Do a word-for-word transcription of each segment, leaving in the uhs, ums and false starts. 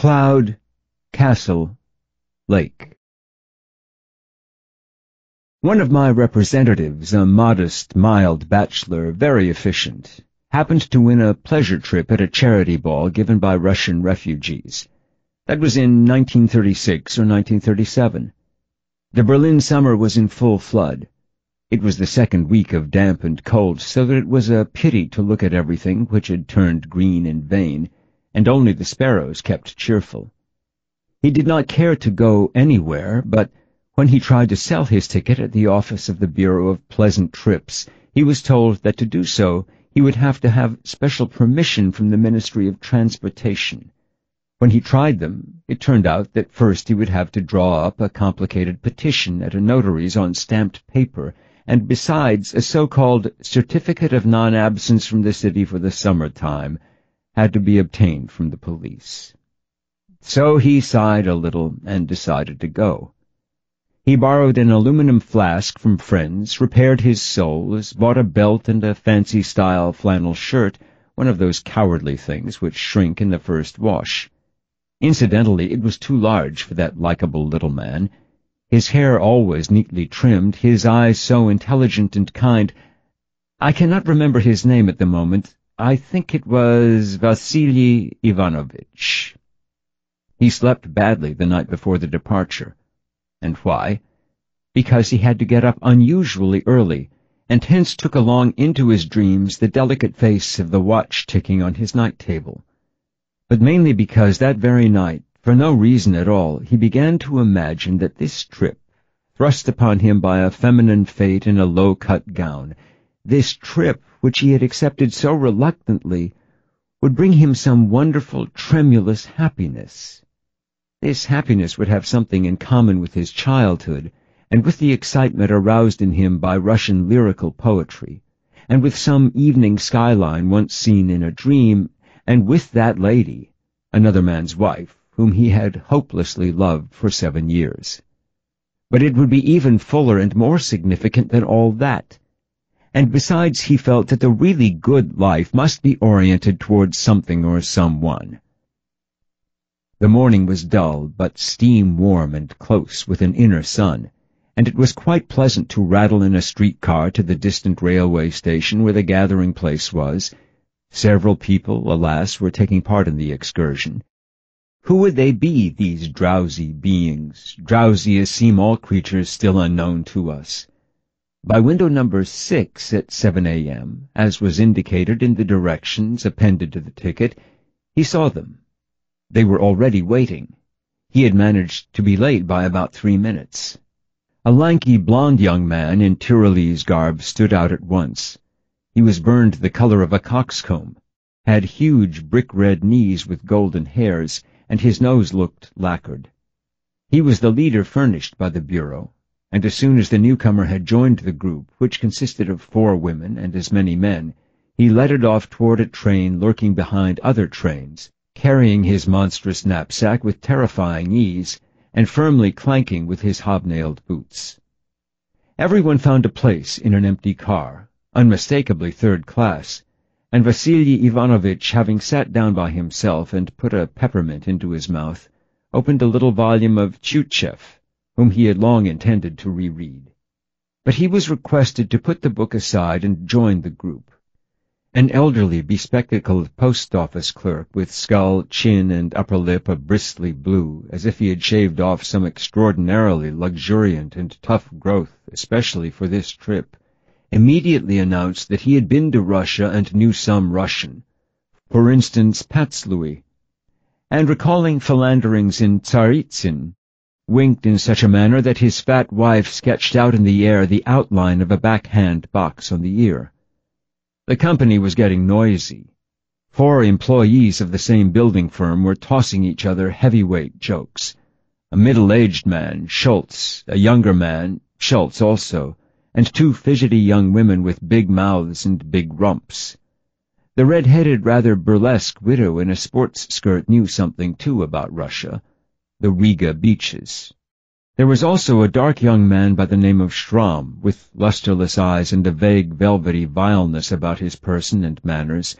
Cloud, Castle, Lake. One of my representatives, a modest, mild bachelor, very efficient, happened to win a pleasure trip at a charity ball given by Russian refugees. That was in nineteen thirty-six or nineteen thirty-seven. The Berlin summer was in full flood. It was the second week of damp and cold, so that it was a pity to look at everything which had turned green in vain, and only the sparrows kept cheerful. He did not care to go anywhere, but when he tried to sell his ticket at the office of the Bureau of Pleasant Trips, he was told that to do so he would have to have special permission from the Ministry of Transportation. When he tried them, it turned out that first he would have to draw up a complicated petition at a notary's on stamped paper, and besides, a so-called certificate of non-absence from the city for the summer-time had to be obtained from the police. So he sighed a little and decided to go. He borrowed an aluminum flask from friends, repaired his soles, bought a belt and a fancy-style flannel shirt, one of those cowardly things which shrink in the first wash. Incidentally, it was too large for that likable little man. His hair always neatly trimmed, his eyes so intelligent and kind. I cannot remember his name at the moment. I think it was Vasily Ivanovitch. He slept badly the night before the departure. And why? Because he had to get up unusually early, and hence took along into his dreams the delicate face of the watch ticking on his night-table. But mainly because that very night, for no reason at all, he began to imagine that this trip, thrust upon him by a feminine fate in a low-cut gown, this trip, which he had accepted so reluctantly, would bring him some wonderful, tremulous happiness. This happiness would have something in common with his childhood, and with the excitement aroused in him by Russian lyrical poetry, and with some evening skyline once seen in a dream, and with that lady, another man's wife, whom he had hopelessly loved for seven years. But it would be even fuller and more significant than all that. And besides, he felt that the really good life must be oriented towards something or someone. The morning was dull, but steam-warm and close with an inner sun, and it was quite pleasant to rattle in a streetcar to the distant railway station where the gathering place was. Several people, alas, were taking part in the excursion. Who would they be, these drowsy beings, drowsy as seem all creatures still unknown to us? By window number six at seven a m, as was indicated in the directions appended to the ticket, he saw them. They were already waiting. He had managed to be late by about three minutes. A lanky, blond young man in Tyrolese garb stood out at once. He was burned the color of a coxcomb, had huge brick-red knees with golden hairs, and his nose looked lacquered. He was the leader furnished by the Bureau, and as soon as the newcomer had joined the group, which consisted of four women and as many men, he led it off toward a train lurking behind other trains, carrying his monstrous knapsack with terrifying ease, and firmly clanking with his hobnailed boots. Everyone found a place in an empty car, unmistakably third class, and Vasily Ivanovitch, having sat down by himself and put a peppermint into his mouth, opened a little volume of Tchutchev, whom he had long intended to reread. But he was requested to put the book aside and join the group. An elderly, bespectacled post-office clerk with skull, chin, and upper lip a bristly blue, as if he had shaved off some extraordinarily luxuriant and tough growth, especially for this trip, immediately announced that he had been to Russia and knew some Russian, for instance Patslui, and recalling philanderings in Tsaritsyn, winked in such a manner that his fat wife sketched out in the air the outline of a backhand box on the ear. The company was getting noisy. Four employees of the same building firm were tossing each other heavyweight jokes. A middle-aged man, Schultz, a younger man, Schultz also, and two fidgety young women with big mouths and big rumps. The red-headed, rather burlesque widow in a sports skirt knew something, too, about Russia, the Riga beaches. There was also a dark young man by the name of Schramm, with lusterless eyes and a vague velvety vileness about his person and manners,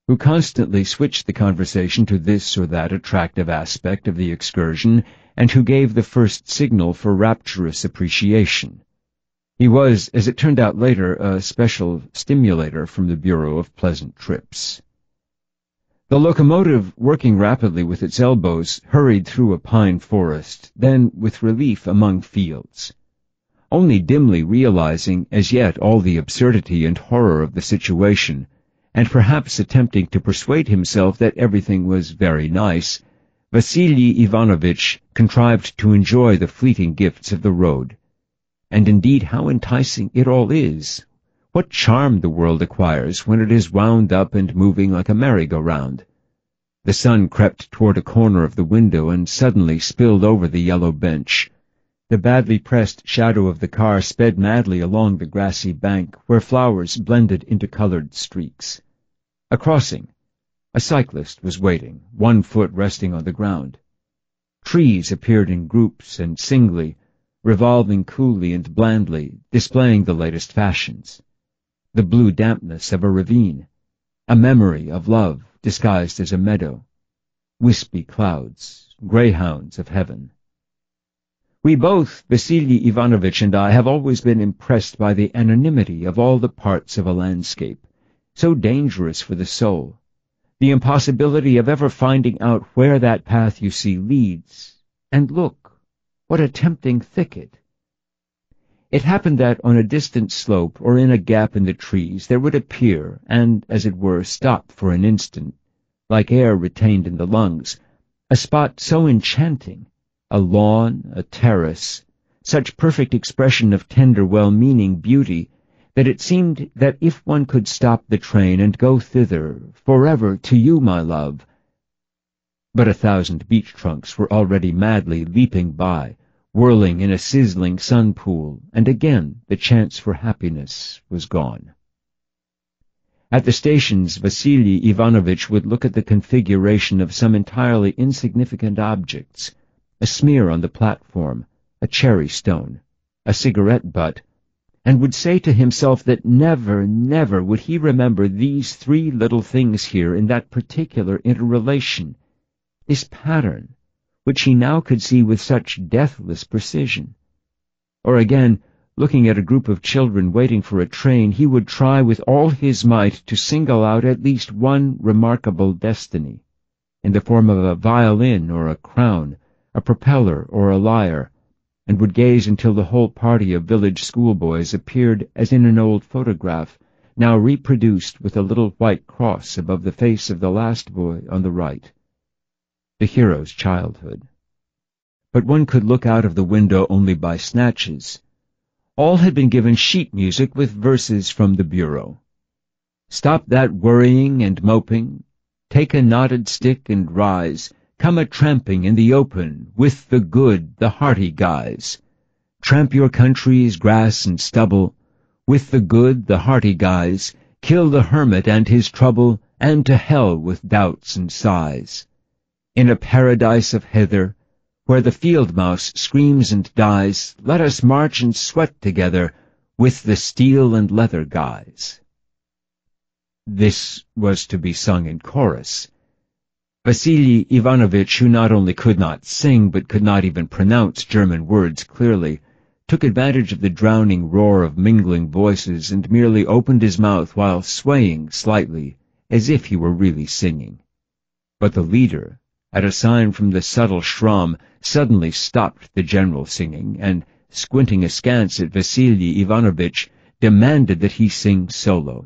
who constantly switched the conversation to this or that attractive aspect of the excursion, and who gave the first signal for rapturous appreciation. He was, as it turned out later, a special stimulator from the Bureau of Pleasant Trips. The locomotive, working rapidly with its elbows, hurried through a pine forest, then with relief among fields. Only dimly realizing as yet all the absurdity and horror of the situation, and perhaps attempting to persuade himself that everything was very nice, Vasily Ivanovitch contrived to enjoy the fleeting gifts of the road. And indeed how enticing it all is! What charm the world acquires when it is wound up and moving like a merry-go-round! The sun crept toward a corner of the window and suddenly spilled over the yellow bench. The badly pressed shadow of the car sped madly along the grassy bank, where flowers blended into colored streaks. A crossing. A cyclist was waiting, one foot resting on the ground. Trees appeared in groups and singly, revolving coolly and blandly, displaying the latest fashions. The blue dampness of a ravine, a memory of love disguised as a meadow, wispy clouds, greyhounds of heaven. We both, Vasily Ivanovitch and I, have always been impressed by the anonymity of all the parts of a landscape, so dangerous for the soul, the impossibility of ever finding out where that path you see leads. And look, what a tempting thicket! It happened that on a distant slope or in a gap in the trees there would appear, and, as it were, stop for an instant, like air retained in the lungs, a spot so enchanting, a lawn, a terrace, such perfect expression of tender, well-meaning beauty, that it seemed that if one could stop the train and go thither, forever, to you, my love. But a thousand beech trunks were already madly leaping by, whirling in a sizzling sun pool, and again the chance for happiness was gone. At the stations, Vasily Ivanovitch would look at the configuration of some entirely insignificant objects, a smear on the platform, a cherry stone, a cigarette butt, and would say to himself that never, never would he remember these three little things here in that particular interrelation, this pattern, which he now could see with such deathless precision. Or again, looking at a group of children waiting for a train, he would try with all his might to single out at least one remarkable destiny, in the form of a violin or a crown, a propeller or a lyre, and would gaze until the whole party of village schoolboys appeared as in an old photograph, now reproduced with a little white cross above the face of the last boy on the right. The hero's childhood. But one could look out of the window only by snatches. All had been given sheet music with verses from the bureau. Stop that worrying and moping, take a knotted stick and rise, come a-tramping in the open, with the good, the hearty guys. Tramp your country's grass and stubble, with the good, the hearty guys, kill the hermit and his trouble, and to hell with doubts and sighs. In a paradise of heather, where the field mouse screams and dies, let us march and sweat together, with the steel and leather guys. This was to be sung in chorus. Vasily Ivanovitch, who not only could not sing, but could not even pronounce German words clearly, took advantage of the drowning roar of mingling voices and merely opened his mouth while swaying slightly, as if he were really singing. But the leader, at a sign from the subtle Schramm, suddenly stopped the general singing, and, squinting askance at Vasily Ivanovitch, demanded that he sing solo.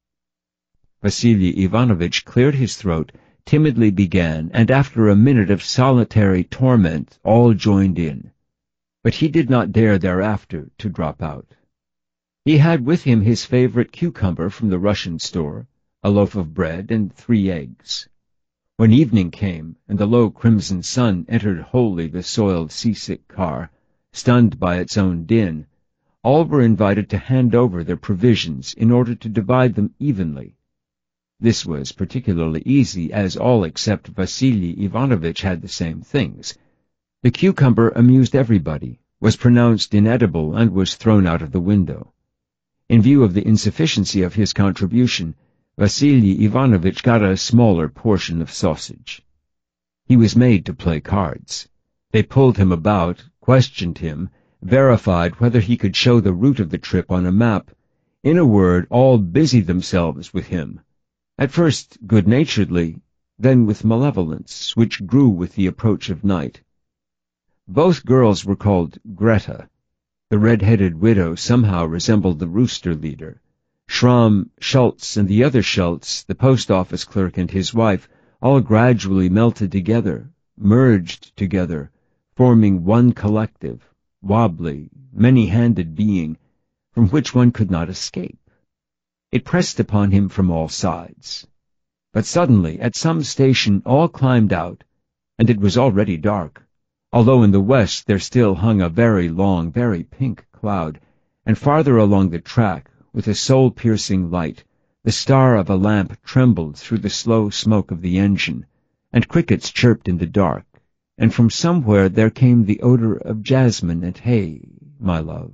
Vasily Ivanovitch cleared his throat, timidly began, and after a minute of solitary torment all joined in. But he did not dare thereafter to drop out. He had with him his favorite cucumber from the Russian store, a loaf of bread, and three eggs. When evening came, and the low crimson sun entered wholly the soiled seasick car, stunned by its own din, all were invited to hand over their provisions in order to divide them evenly. This was particularly easy, as all except Vasily Ivanovitch had the same things. The cucumber amused everybody, was pronounced inedible, and was thrown out of the window. In view of the insufficiency of his contribution, Vasily Ivanovich got a smaller portion of sausage. He was made to play cards. They pulled him about, questioned him, verified whether he could show the route of the trip on a map. In a word, all busied themselves with him, at first good-naturedly, then with malevolence, which grew with the approach of night. Both girls were called Greta. The red-headed widow somehow resembled the rooster leader. Schramm, Schultz, and the other Schultz, the post-office clerk and his wife, all gradually melted together, merged together, forming one collective, wobbly, many-handed being, from which one could not escape. It pressed upon him from all sides. But suddenly, at some station, all climbed out, and it was already dark, although in the west there still hung a very long, very pink cloud, and farther along the track, with a soul-piercing light, the star of a lamp trembled through the slow smoke of the engine, and crickets chirped in the dark, and from somewhere there came the odor of jasmine and hay, my love.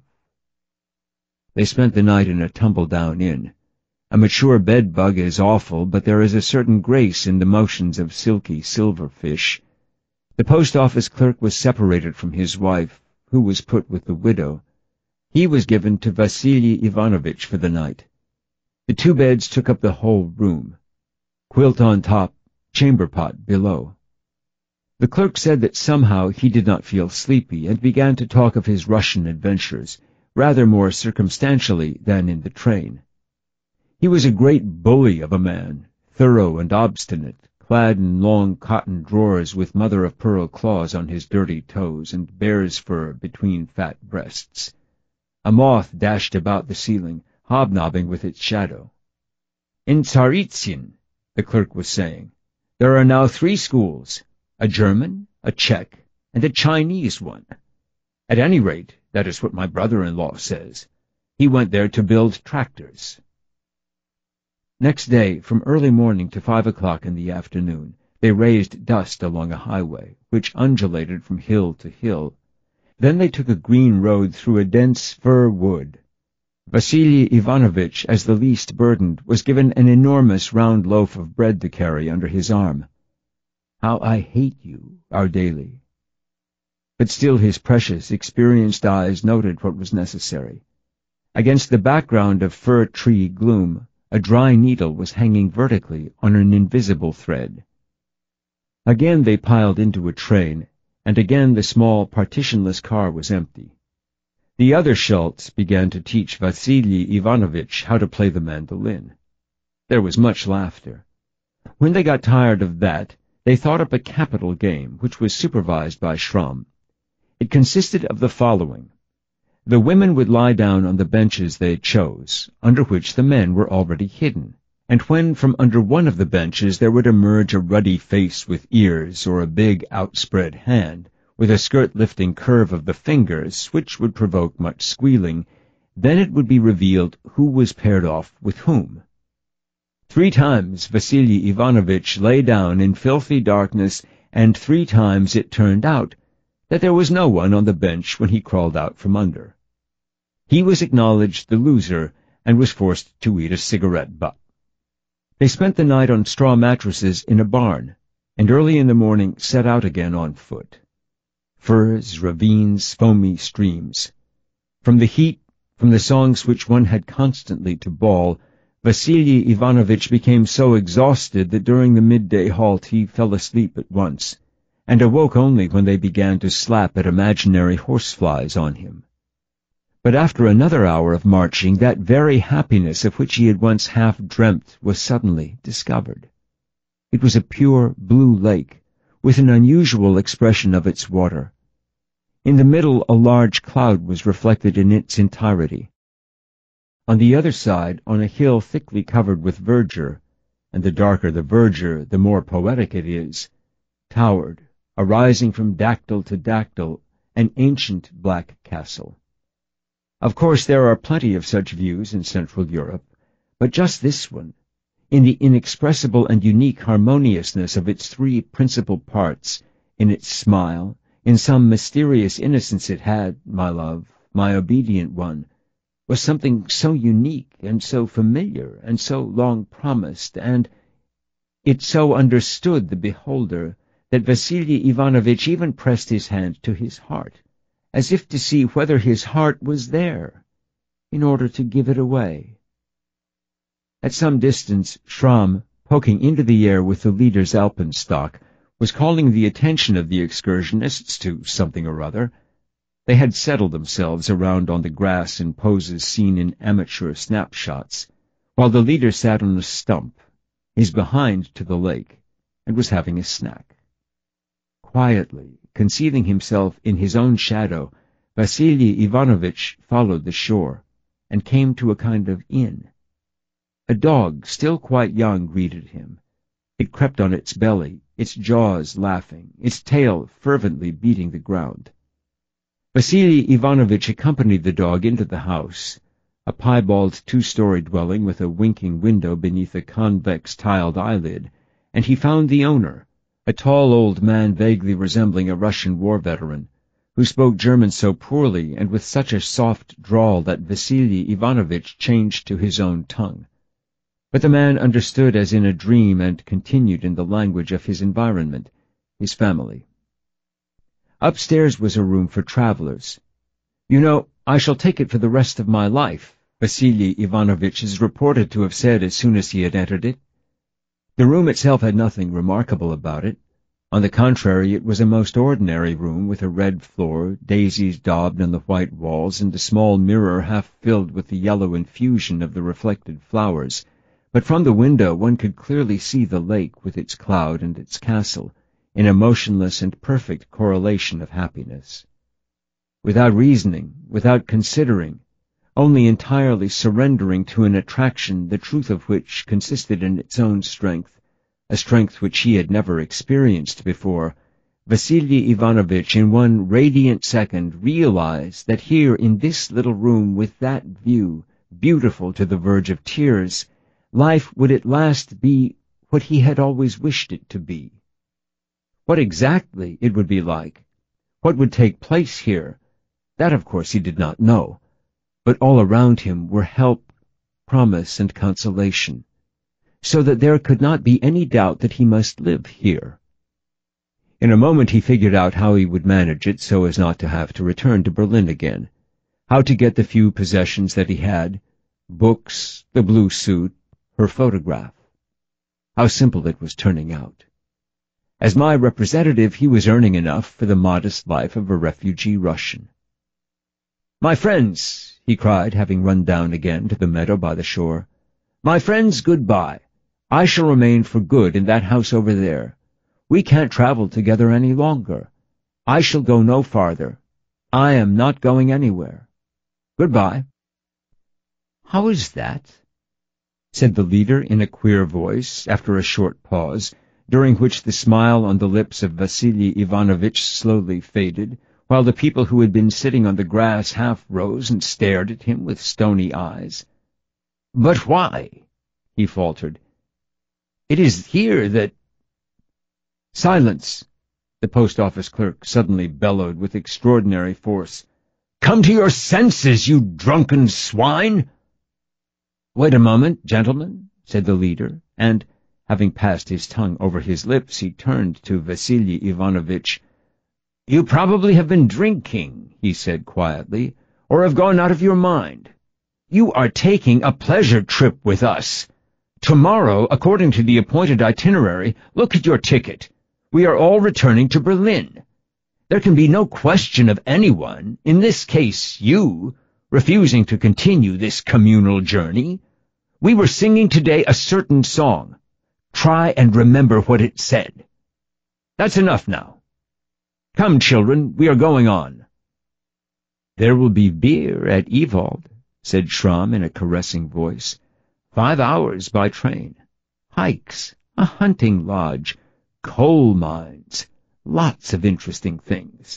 They spent the night in a tumble-down inn. A mature bed-bug is awful, but there is a certain grace in the motions of silky silverfish. The post-office clerk was separated from his wife, who was put with the widow. He was given to Vasily Ivanovich for the night. The two beds took up the whole room. Quilt on top, chamber pot below. The clerk said that somehow he did not feel sleepy, and began to talk of his Russian adventures, rather more circumstantially than in the train. He was a great bully of a man, thorough and obstinate, clad in long cotton drawers with mother-of-pearl claws on his dirty toes and bear's fur between fat breasts. A moth dashed about the ceiling, hobnobbing with its shadow. In Tsaritsyn, the clerk was saying, there are now three schools, a German, a Czech, and a Chinese one. At any rate, that is what my brother-in-law says. He went there to build tractors. Next day, from early morning to five o'clock in the afternoon, they raised dust along a highway, which undulated from hill to hill. Then they took a green road through a dense fir wood. Vasily Ivanovich, as the least burdened, was given an enormous round loaf of bread to carry under his arm. How I hate you, our daily. But still his precious, experienced eyes noted what was necessary. Against the background of fir-tree gloom, a dry needle was hanging vertically on an invisible thread. Again they piled into a train, and again the small, partitionless car was empty. The other Schultz began to teach Vasily Ivanovich how to play the mandolin. There was much laughter. When they got tired of that, they thought up a capital game, which was supervised by Schramm. It consisted of the following. The women would lie down on the benches they chose, under which the men were already hidden, and when from under one of the benches there would emerge a ruddy face with ears, or a big outspread hand, with a skirt-lifting curve of the fingers, which would provoke much squealing, then it would be revealed who was paired off with whom. Three times Vasily Ivanovich lay down in filthy darkness, and three times it turned out that there was no one on the bench when he crawled out from under. He was acknowledged the loser, and was forced to eat a cigarette butt. They spent the night on straw mattresses in a barn, and early in the morning set out again on foot. Firs, ravines, foamy streams. From the heat, from the songs which one had constantly to bawl, Vasily Ivanovich became so exhausted that during the midday halt he fell asleep at once, and awoke only when they began to slap at imaginary horseflies on him. But after another hour of marching, that very happiness of which he had once half dreamt was suddenly discovered. It was a pure blue lake, with an unusual expression of its water. In the middle a large cloud was reflected in its entirety. On the other side, on a hill thickly covered with verdure, and the darker the verdure, the more poetic it is, towered, arising from dactyl to dactyl, an ancient black castle. Of course there are plenty of such views in Central Europe, but just this one, in the inexpressible and unique harmoniousness of its three principal parts, in its smile, in some mysterious innocence it had, my love, my obedient one, was something so unique and so familiar and so long promised, and it so understood the beholder that Vasily Ivanovitch even pressed his hand to his heart, as if to see whether his heart was there, in order to give it away. At some distance, Schramm, poking into the air with the leader's alpenstock, was calling the attention of the excursionists to something or other. They had settled themselves around on the grass in poses seen in amateur snapshots, while the leader sat on a stump, his behind to the lake, and was having a snack. Quietly, concealing himself in his own shadow, Vasily Ivanovitch followed the shore, and came to a kind of inn. A dog, still quite young, greeted him. It crept on its belly, its jaws laughing, its tail fervently beating the ground. Vasily Ivanovitch accompanied the dog into the house, a piebald two-story dwelling with a winking window beneath a convex tiled eyelid, and he found the owner, a tall old man vaguely resembling a Russian war veteran, who spoke German so poorly and with such a soft drawl that Vasily Ivanovitch changed to his own tongue. But the man understood as in a dream and continued in the language of his environment, his family. Upstairs was a room for travelers. "You know, I shall take it for the rest of my life," Vasily Ivanovitch is reported to have said as soon as he had entered it. The room itself had nothing remarkable about it. On the contrary, it was a most ordinary room with a red floor, daisies daubed on the white walls, and a small mirror half filled with the yellow infusion of the reflected flowers. But from the window one could clearly see the lake with its cloud and its castle, in a motionless and perfect correlation of happiness. Without reasoning, without considering, only entirely surrendering to an attraction the truth of which consisted in its own strength, a strength which he had never experienced before, Vasily Ivanovitch in one radiant second realized that here in this little room with that view, beautiful to the verge of tears, life would at last be what he had always wished it to be. What exactly it would be like, what would take place here, that of course he did not know, but all around him were help, promise, and consolation, so that there could not be any doubt that he must live here. In a moment he figured out how he would manage it so as not to have to return to Berlin again, how to get the few possessions that he had, books, the blue suit, her photograph. How simple it was turning out. As my representative, he was earning enough for the modest life of a refugee Russian. "My friends," he cried, having run down again to the meadow by the shore, "my friends, goodbye. I shall remain for good in that house over there. We can't travel together any longer. I shall go no farther. I am not going anywhere. Goodbye." "How is that?" said the leader in a queer voice, after a short pause, during which the smile on the lips of Vasily Ivanovitch slowly faded, while the people who had been sitting on the grass half rose and stared at him with stony eyes. "But why?" he faltered. "It is here that—" "Silence!" the post-office clerk suddenly bellowed with extraordinary force. "Come to your senses, you drunken swine!" "Wait a moment, gentlemen," said the leader, and, having passed his tongue over his lips, he turned to Vasily Ivanovitch. "You probably have been drinking," he said quietly, "or have gone out of your mind. You are taking a pleasure trip with us. Tomorrow, according to the appointed itinerary, look at your ticket. We are all returning to Berlin. There can be no question of anyone, in this case you, refusing to continue this communal journey. We were singing today a certain song. Try and remember what it said. That's enough now. Come, children, we are going on." "There will be beer at Ewald," said Schramm in a caressing voice. "Five hours by train. Hikes, a hunting lodge, coal mines, lots of interesting things."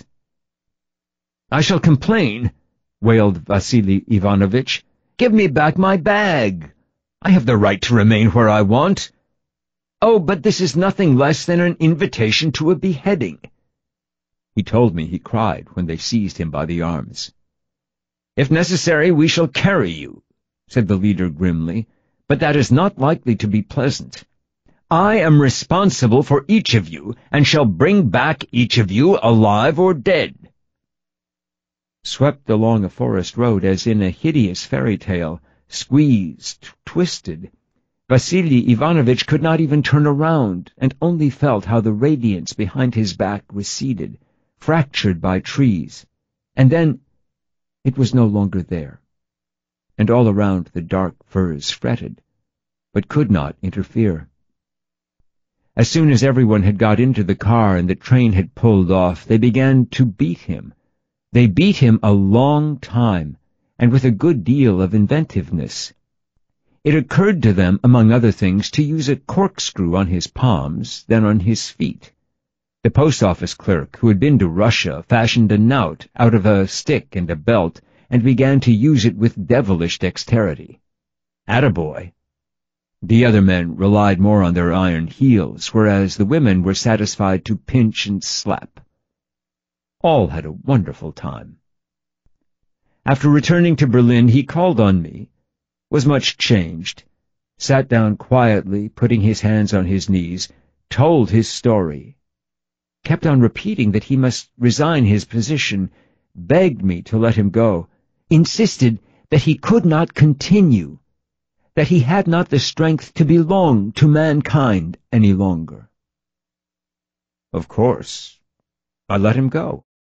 "I shall complain," wailed Vasily Ivanovitch. "Give me back my bag. I have the right to remain where I want." "Oh, but this is nothing less than an invitation to a beheading." He told me he cried when they seized him by the arms. "If necessary, we shall carry you," said the leader grimly, "but that is not likely to be pleasant. I am responsible for each of you, and shall bring back each of you alive or dead." Swept along a forest road as in a hideous fairy tale, squeezed, twisted, Vasily Ivanovich could not even turn around, and only felt how the radiance behind his back receded, fractured by trees, and then it was no longer there, and all around the dark firs fretted, but could not interfere. As soon as everyone had got into the car and the train had pulled off, they began to beat him. They beat him a long time, and with a good deal of inventiveness. It occurred to them, among other things, to use a corkscrew on his palms, then on his feet. The post-office clerk, who had been to Russia, fashioned a knout out of a stick and a belt, and began to use it with devilish dexterity. Attaboy! The other men relied more on their iron heels, whereas the women were satisfied to pinch and slap. All had a wonderful time. After returning to Berlin, he called on me, was much changed, sat down quietly, putting his hands on his knees, told his story, kept on repeating that he must resign his position, begged me to let him go, insisted that he could not continue, that he had not the strength to belong to mankind any longer. Of course, I let him go.